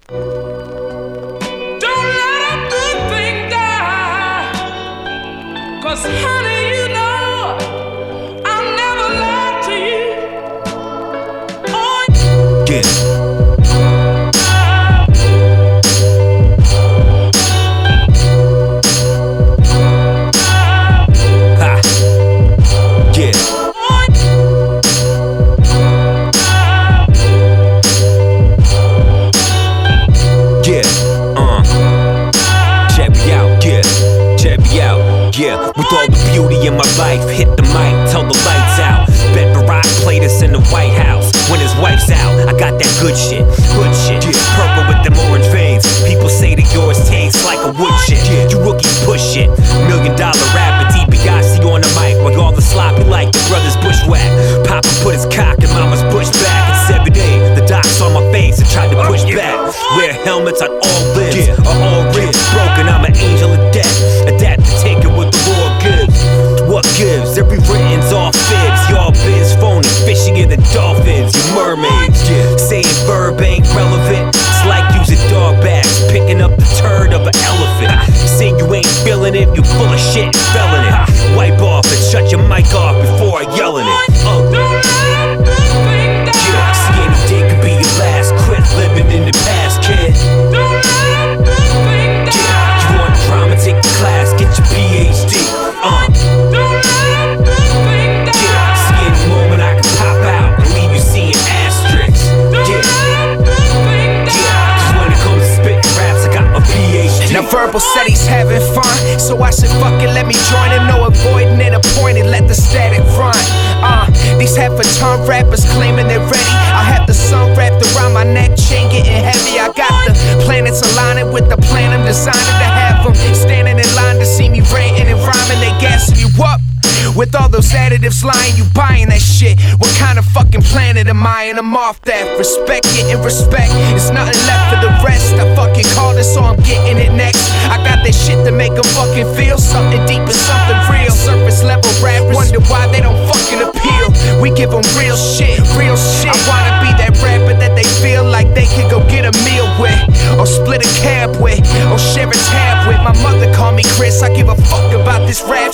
Don't let a good thing die, 'cause honey, you know I'll never lie to you. Oh, Yeah. Yeah, with all the beauty in my life, hit the mic, tell the lights out. Bet Barack play this in the White House. When his wife's out, I got that good shit, yeah. Purple with them orange veins. People say that yours tastes like a wood shit. Yeah. You rookies push it. $1 million rapper, DiBiase on the mic, while all the sloppy like the brothers bushwhack. Papa put his cock in mama's bush back. It's every day, the doc saw my face and tried to push back. Wear helmets on all limbs, or all ribs broken. I'm an angel of death, adapt to take it with the Lord gives. What gives? Every written's all fibs. Y'all biz phony, fishier than dolphins. You mermaids, saying verb ain't relevant. It's like using dog bags, picking up the turd of an elephant. Say you ain't feeling it, you full of shit and felling it. Wipe off and shut your mic off before I yell in it. Yeah, see, any day could be your last. Quit living in the past, kid. Yeah, you want drama, take the class, get your PhD. Yeah, see, any moment I can pop out and leave you seeing asterisks. Yeah, cause when it comes to spitting raps, I got my PhD. Now Verbal said he's having fun, so I said fuck it, let me join him. No avoiding it, appointed, let the static run. These half-a-ton rappers claiming they're ready. I have the sun wrapped around my neck, chain getting heavy. I got the planets aligning with the plan I'm designing to have them standing in line to see me ranting and rhyming. They gassing you up with all those additives lying, you buying that shit. What kind of fucking planet am I? And I'm off that. Respect getting respect, it's nothing left for the rest. I fucking call this, so I'm getting it next. I got that shit to make them fucking feel something deep and something real. Surface level rappers wonder why they don't fucking appeal. We give them real shit, real shit. I wanna be that rapper that they feel like they can go get a meal with, or split a cab with, or share a tab with. My mother called me Chris, I give a fuck about this rap